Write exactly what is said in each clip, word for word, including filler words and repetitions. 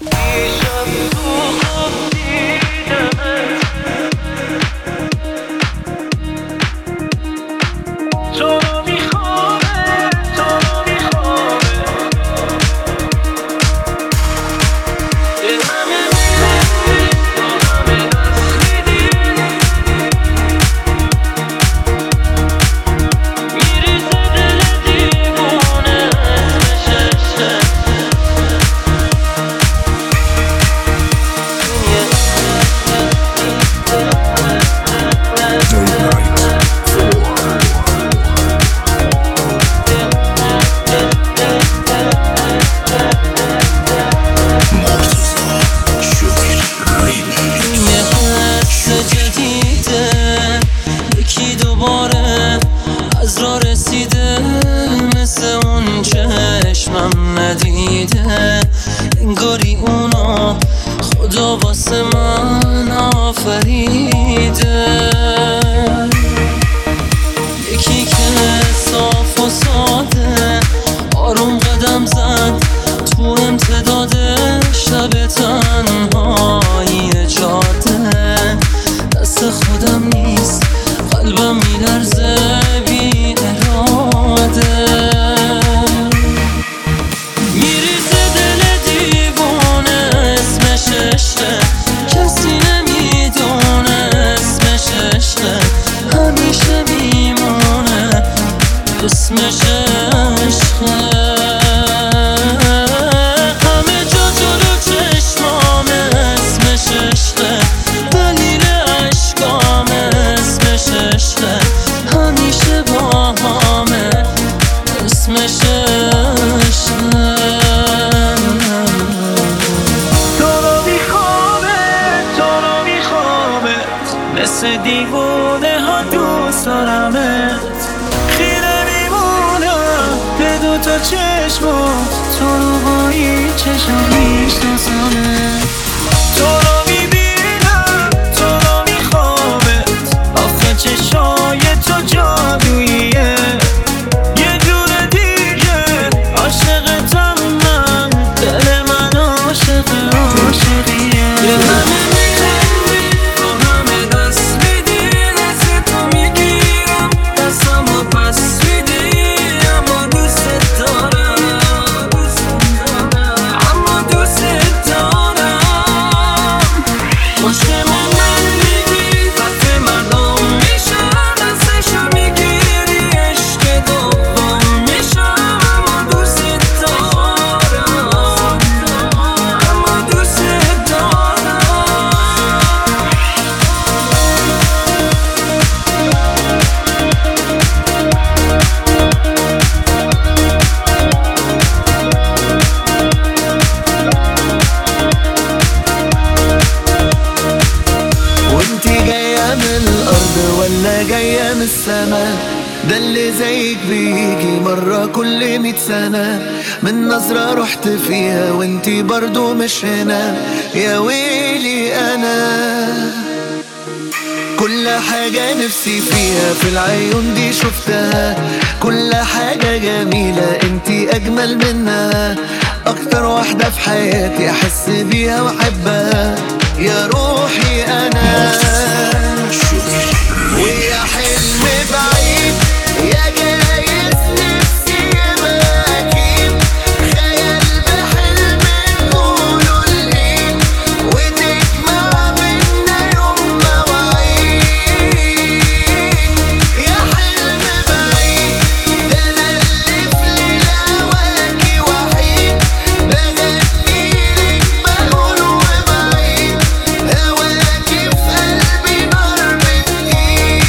انگاری اونا خدا واسه من آفریده. یکی که صاف و ساده آروم قدم زد تو امتداد شب تنهایی جاده. دست خودم نیست قلبم میلرزه بی اراده. اسمش عشقه، همه جا جلو چشمامه. اسمش عشقه، دلیل عشقام. اسمش عشقه، همیشه با همه. اسمش عشقه. تو رو میخوامه، تو رو میخوامه، مثل دیوونه ها دوست دارمت. تو چشمات تو رو با این چشم میشناسمت. تو رو میبینم، تو رو میخوامت، آخه چشای تو جادوییه. یه جور دیگه عاشقتم من، دل من عاشق عاشقیه. یه همه میخوری، تو همه دست میدی، دست تو میگیرم، دستم رو پس میدی. ولا جاية من السما؟ ده اللي زيك بيجي مرة كل مية سنة. من نظرة رحت فيها وانتي برضو مش هنا. يا ويلي أنا كل حاجة نفسي فيها في العيون دي شفتها. كل حاجة جميلة انتي أجمل منها. أكتر واحدة في حياتي أحس بيها وأحبها. يا روحي أنا ويا حلم بعيد يا جايز نفسي أماكن. خيال بحلم نقوله الإيد وتجمع بينا يوم مواعيد. يا حلم بعيد ده أنا اللي في ليلة هواكي وحيد. بغنيلك بقول وبعيد هواكي في قلبي نار بتقيد.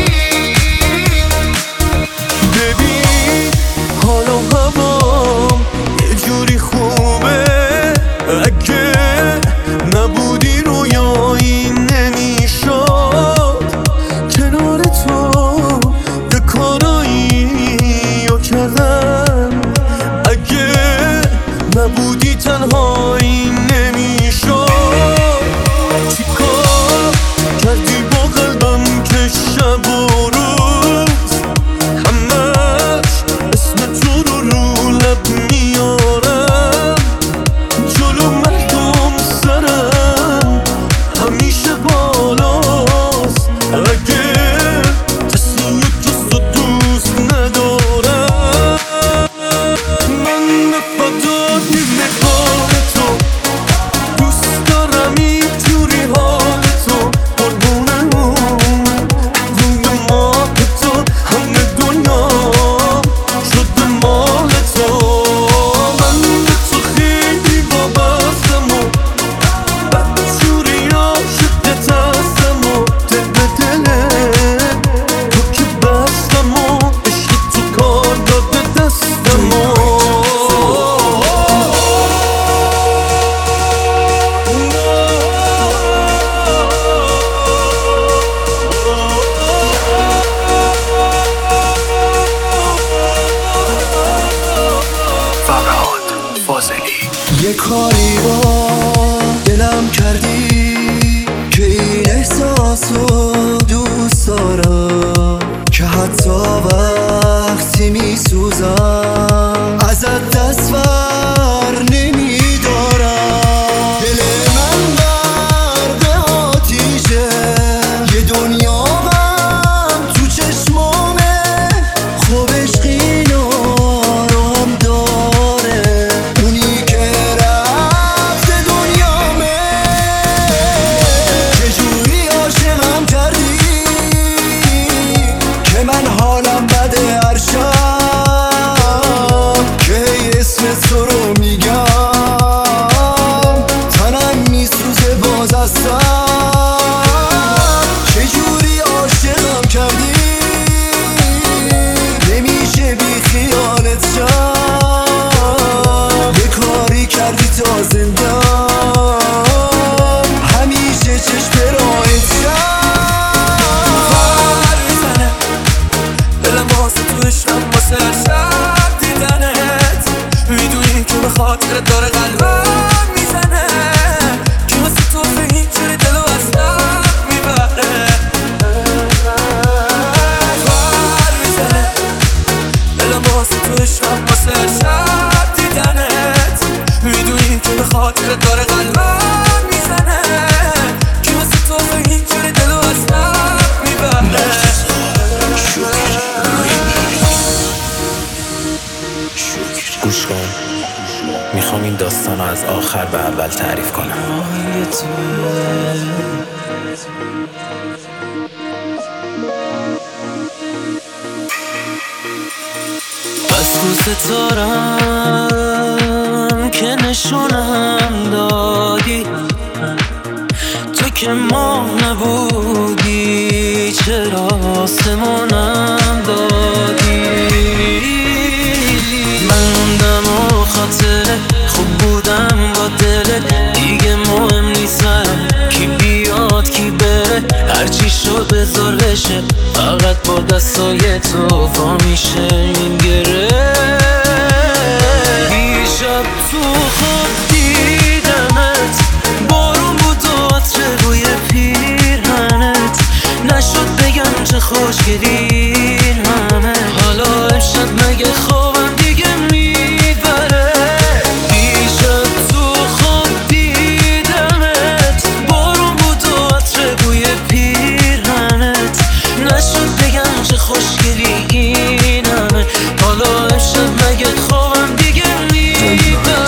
ببین حالا هوام یه جوری خوبه. اگه نبودی رویایی نمیشد. کنار تو یه کارایی رو کردم. اگه نبودی تنهایی نمیشد. چیکار کردی با قلبم که شب و روز همش اسم تو رو رو لب میارم. جلو مردم یه کاری با دلم کردی که این احساسو دوست دارم، که حتی وقتی میسوزم ازت دست بر نمیدارم. دل من غرق آتیشه، یه دنیا غم تو چشمامه، خوب عشقی نارام داره، اونی که رفته دنیامه. چجوری عاشقم کردی که من حالم بده هر شب، که اسم تو رو میگم تنم میسوزه باز از سر. چجوری عاشقم کردی نمیشه بی خیالت شم، یه کاری کردی تا زندم همیشه چشم راهت شم. خواهر میزنه دلم واسه تو عشقم، واسه هر شب دیدنت. میدونی که به خاطر داره قلبم میزنه، که واسه تو اینجوری دلو از دم میبره. خواهر میزنه دلم واسه تو عشقم، واسه هر شب دیدنت. میدونی که به خاطر داره قلبم میزنه، که واسه تو اینجوری دلو از دم میبره. گوش کن، میخوام این داستان رو از آخر به اول تعریف کنم. بس دوست دارم که نشونم دادی، تو که ماه نبودی چرا آسمونم دادی. من موندم و خاطره خوب بودم با دلت، دیگه مهم نیستم کی بیاد کی بره. هرچی شد بذار بشه، فقط با دستای تو وا میشه این گره. دیشب تو خواب دیدمت، بارون بود و عطر بوی پیرهنت، نشد بگم چه خوشگلی همه. حالا امشب مگه خوابم دیگه میبره. دیشب تو خواب دیدمت، بارون بود و عطر بوی پیرهنت، نشد بگم چه خوشگلی این همه. حالا امشب مگه خوابم دیگه میبره.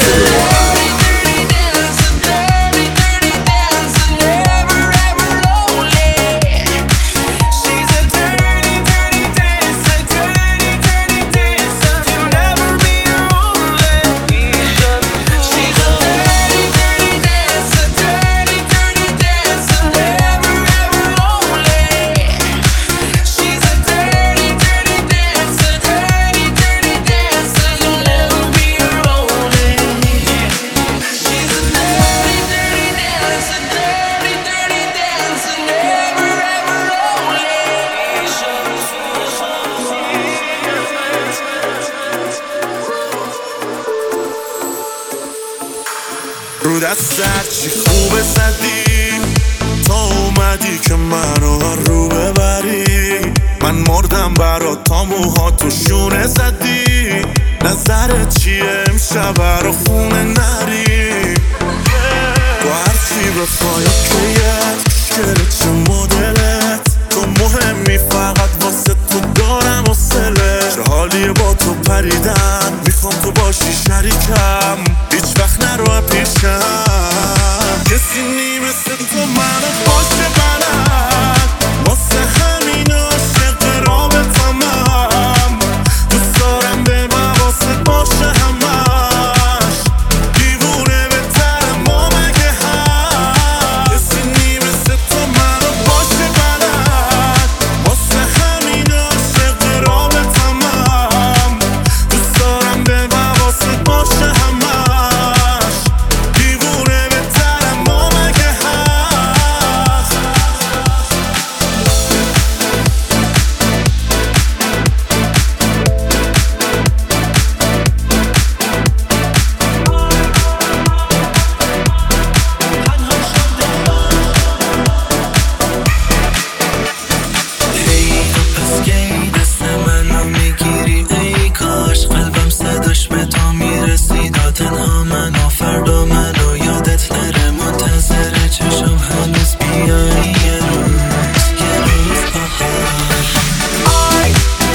رو دستت چی خوبه زدی تا اومدی که منو رو ببری. من مردم برات تا موهاتو شونه زدی. نظرت چیه امشب رو خونه نری؟ تو هرچی بخوای کیت کشکلت چه مدلت، تو مهمی فقط واسه تو دارم حوصله. چه حالیه با تو پریدن، میخوام تو باشی شریکم، هیچ وقت نرو پیشم. کسی نی مثل تو منو باشه بلد، واسه همین عاشق رابطمم. دوست دارم به حواست باشه همش، دیوونه بهترم ما مگه هست. کسی نی مثل تو منو باشه بلد، واسه همین عاشق رابطمم. دوست دارم به حواست باشه همش، دیوونه بهترم ما مگه هست. تنها منو فردا منو یادت نره منتظر چشم هنوز بیایی یه روز یه روز بهار آی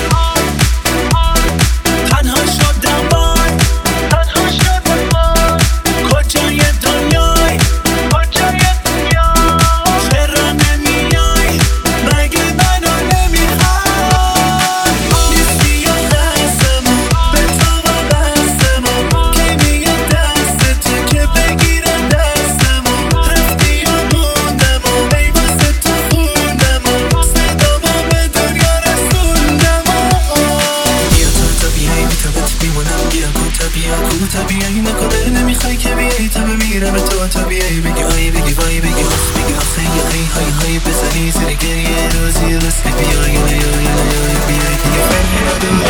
تنها شدم بای تنها شدم بای کجای دنیای کجای دنیای چرا نمیای مگه منو نمیخوای نیستی یا دستمو به تو وابستمو که میاد دست تو که بگیره دستمو رفتی یا موندمو ای واسه تو خوندمو صدامو به دنیا رسوندمو بیا تا تا بیایی بی تا بهت میمونم بیا کو تا بیا کو تا بیایی نکنه نمیخوای که بیایی تا بمیرم تا تا بیایی بگی آی بگی وای بگی آخ بگی آخه یا ای های های بزنی زیر گریه روزی رسمی بیایی یا یا یا یا بیایی دیگه فهمیدم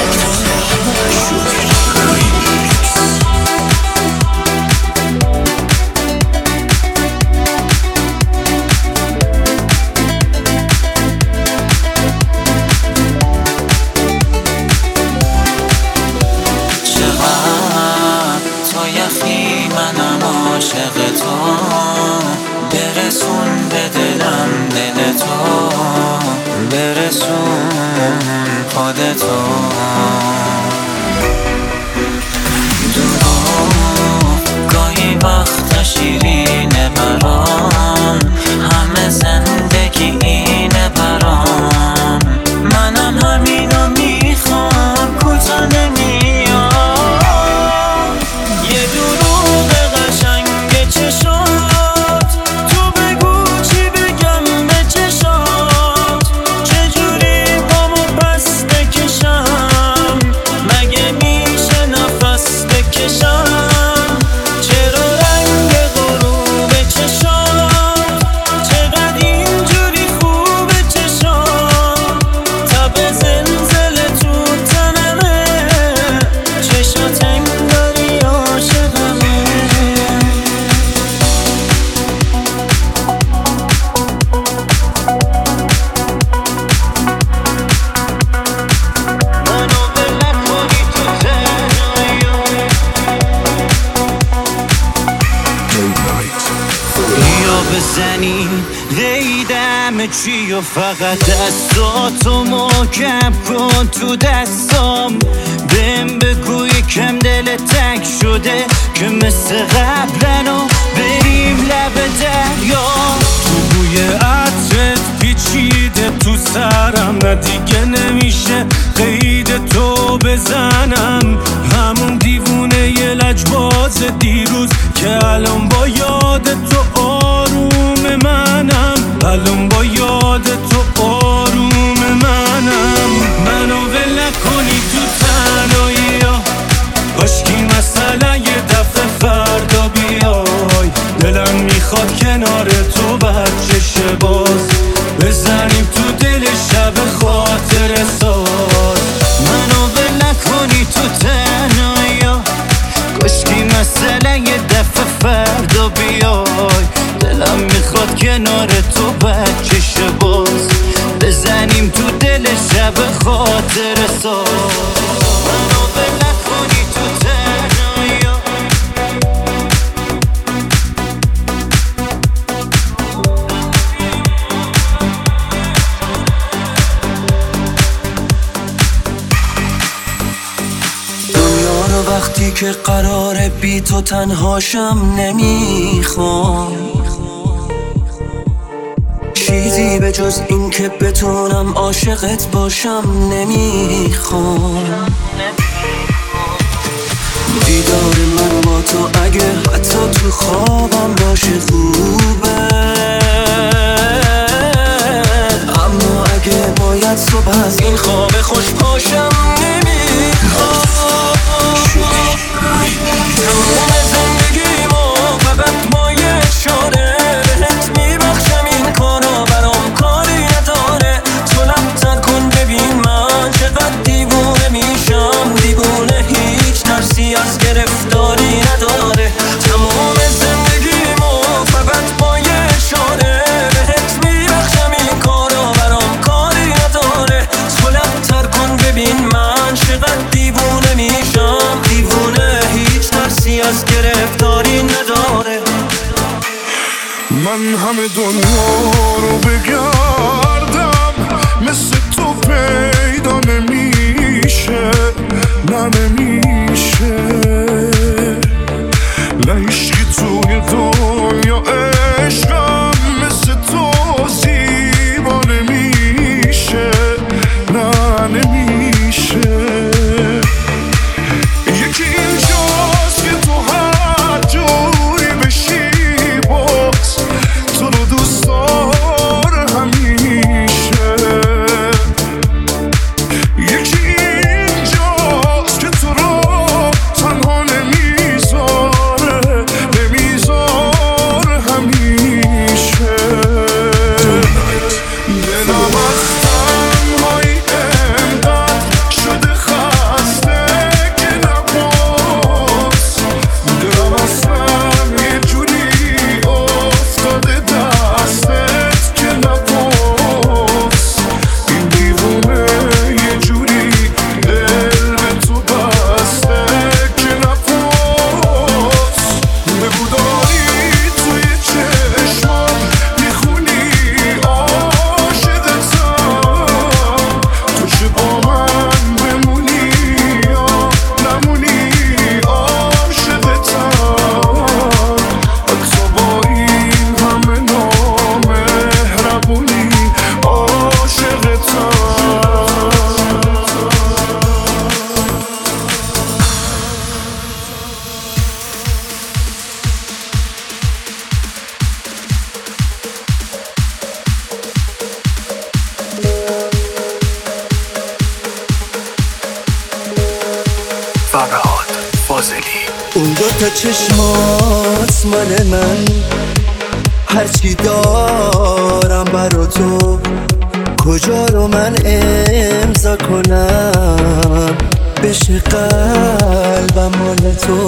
تو یخی منم عاشق تو برسون به دلم دل تو برسون خودتو دروغ گاهی وقتا شیرینه برام همه زندگی اینه برام منم همینو میخوام کوتا نمیاد یه دروغ قشنگ چشات تو بگو چی بگم به چشات چجوری پامو پس بکشم مگه میشه نفس بکشم چرا رنگ غروب چشات چقدر اینجوری خوب چشات تب زلزله تو تنمه چشات انگاری عاشقمه منو ول نکنی تو تنهایی بیا بزنیم قیدم چی و فقط دستاتو محکم کن تو دستام بهم بگو یکم دل تنگ شده که مثل قبلنو بریم لب دریا تو بوی عطرت پیچیده تو سرم نه دیگه نمیشه قید تو بزنم همون دیوونه یه لجباز دیروز که الان با یاد تو آروم منم الان با یاد تو آروم منم منو ول نکنی تو تنهایی کاشکی مثلا یه دفعه فردا بیای دلم میخواد کنار تو بچه باز بزنیم تو دل شب خاطر ساز منو ول نکنی تو تنهایی کاشکی مثلا یه دفعه فردا بیای دلم میخواد کنار تو بچه باز بزنیم تو دل شب خاطر ساز منو ول نکنی تو تنهایی دنیا رو وقتی که قراره بی تو تنهاشم نمیخوام چیزی به جز این که بتونم عاشقت باشم نمیخوام دیدار من با تو اگه حتی تو خوابم باشه خوبه اما اگه باید صبح از این خواب خوش پاشم نمیخوام تمام زندگیمو فقط مایه شده بهت میبخشم این کارا برام کاری نداره تو لبتر کن ببین من چقدر دیوونه میشم دیوونه هیچ ترسی از گرفتاری نداره تمام زندگیمو فقط مایه شده بهت میبخشم این کارا برام کاری نداره تو لبتر کن از گرفتاری نداره. من همه دنیا رو بگردم مثل تو پیدا نمیشه، نه نمیشه. نه عشقی توی دنیا عشقم مثل تو زیبا نمیشه، نه نمیشه. یکی اینجاست که تو هر جوری بشی باز تو رو دوست داره همیشه. یکی اینجاست که تو رو تنها نمیذاره، نمیذاره همیشه. دلم از تنهایی انقدر شده خسته که نباز، دلم اصلا یه جوری افتاده دستت که نباز. این دیوونه یه جوری دل به تو بسته که نباز. بگو داری توی چشمات میخونی عاشقتم، تو چه با من بمونی یا نمونی عاشقتم. حتی با این همه نامهربونی عاشقتم. فرهاد فاضلی. اون دوتا چشمات مال من، هرچی دارم برا تو کجا رو من امضا کنم بشه قلبم مال تو.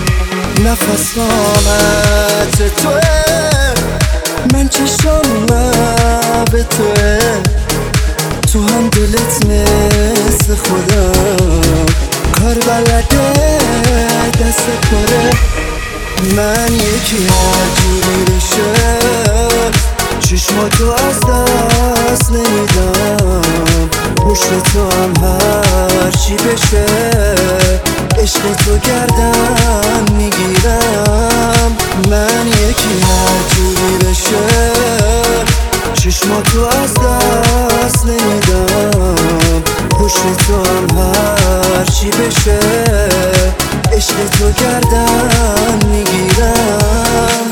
نفسامت توه، من چشام به توه، تو هم دلت مثل خودم کار بلده دست پره. من یکی هر جوری بشه چشماتو از دست نمیدم، پشت تو هم هر چی بشه عشق تو گردن میگیرم. من یکی هر جوری بشه چشماتو از دست نمیدم، پشت تو هم هر چی بشه عشق تو گردن میگیرم.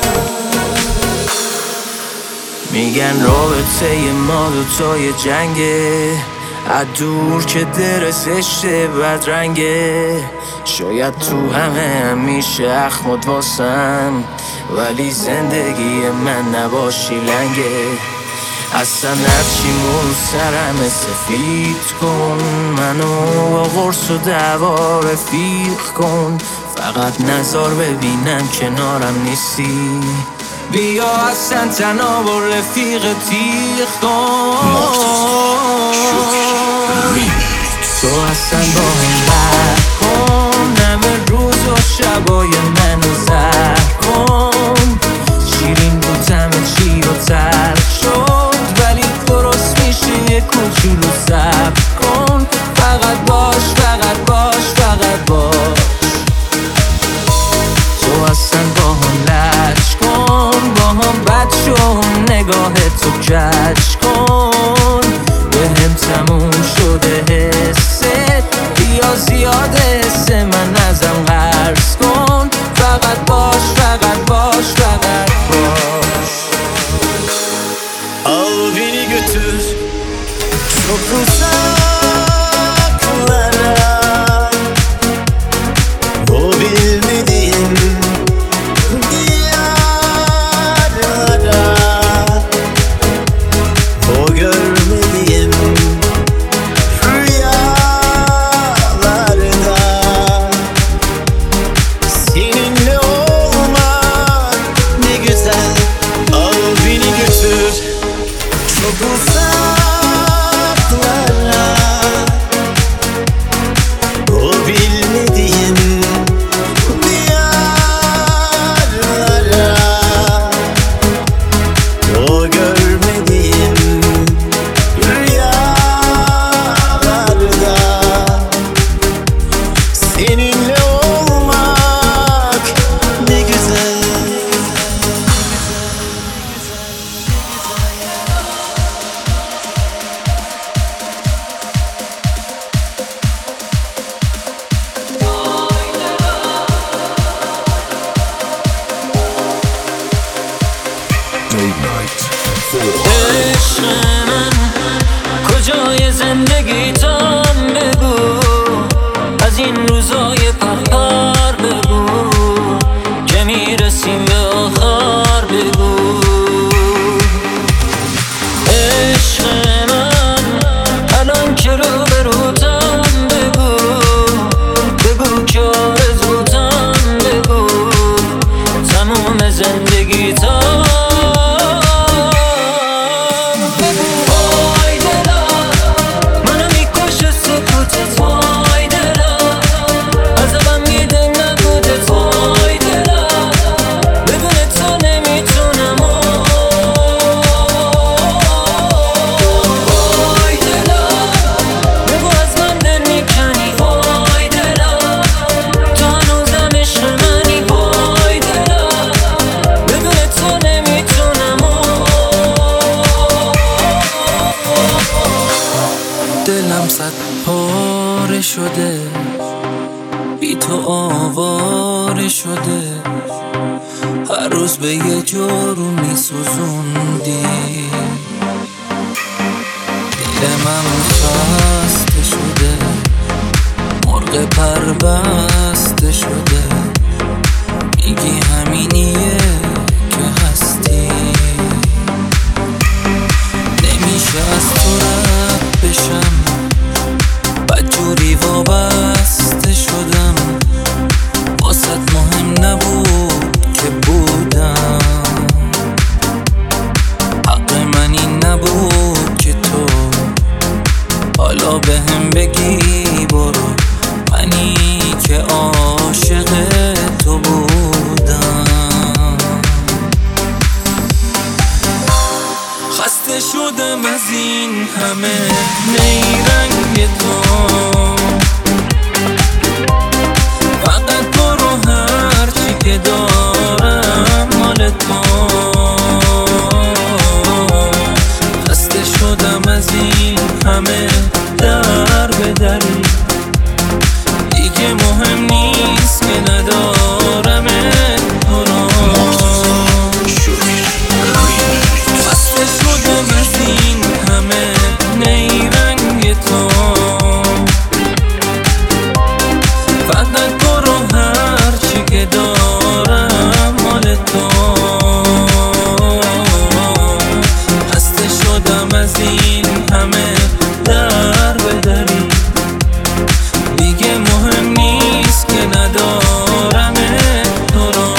میگن رابطه ما دوتای جنگه، از دور که در زشته بدرنگه. شاید تو همه همیشه اخمت واسم، ولی زندگی من نباشی لنگه. اصلا هرچیمون سرم سفید کن، منو با قرص و دعوا رفیق کن. فقط نظر ببینم کنارم نیستی، بیا اصلا تنها با رفیق تیغ کن. تو اصلا با هم بر کن، همه روز و شبای منو زر کن. شیرین بودم چی رو ترک شد، ولی درست میشه یه کوچولو صبر کن. فقط باش فقط باش فقط باش. تو اصلا با هم لج کن، با هم بد شو، نگاه تو کج کن. به هم تموم شده حست، بیا زیاد حس من ازم قرض کن. فقط باش فقط باش فقط باش. Al beni götür çok uzaklara, o bilmediğim diyarlara, o görmediğim rüyalarda. عشق من کجای زندگیتم بگو، از این روزای پرپر بگو که میرسیم به آخر بگو. عشق من الان که رو به روتم بگو، بگو که آرزوتم بگو تموم زندگیتم. دلم صد پاره شده، بی تو آواره شده، هر روز به یه جورو میسوزوندی. دل من خسته شده، مرغ پر بسته شده، میگی همینیه که هستی. نمیشه از تو رد بشم، بدجوری وابسته شدم، واسط مهم نبود که بودم، حق من این نبود که تو حالا به هم بگی برو، منی که عاشق تو بودم. خسته شدم از این همه نیرنگ تو، فقط برو هرچی که دارم مال تو. خسته شدم از این همه در به دری، دیگه مهم نیست که ندارم تو رو. خسته شدم از این همه نیرنگ تو، فقط برو هرچی که دارم مال تو. خسته شدم از این همه در به دری، دیگه مهم نیست که ندارم تو رو.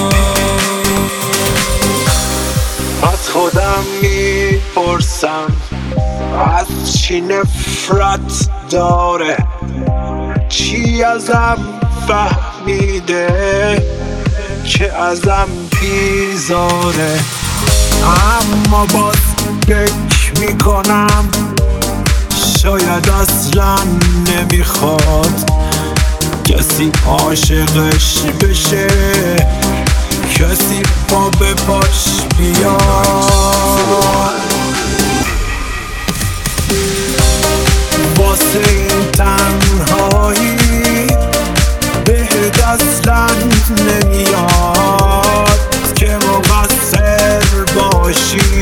از خودم میپرسم از چی نفرت داره، چی ازم فهمیده که ازم بیزاره. اما باز فکر میکنم شاید اصلا نمیخواد کسی عاشقش بشه، کسی پا به پاش بیاد. واسه این تنهایی بهت اصلا نمیاد که مقصر باشی.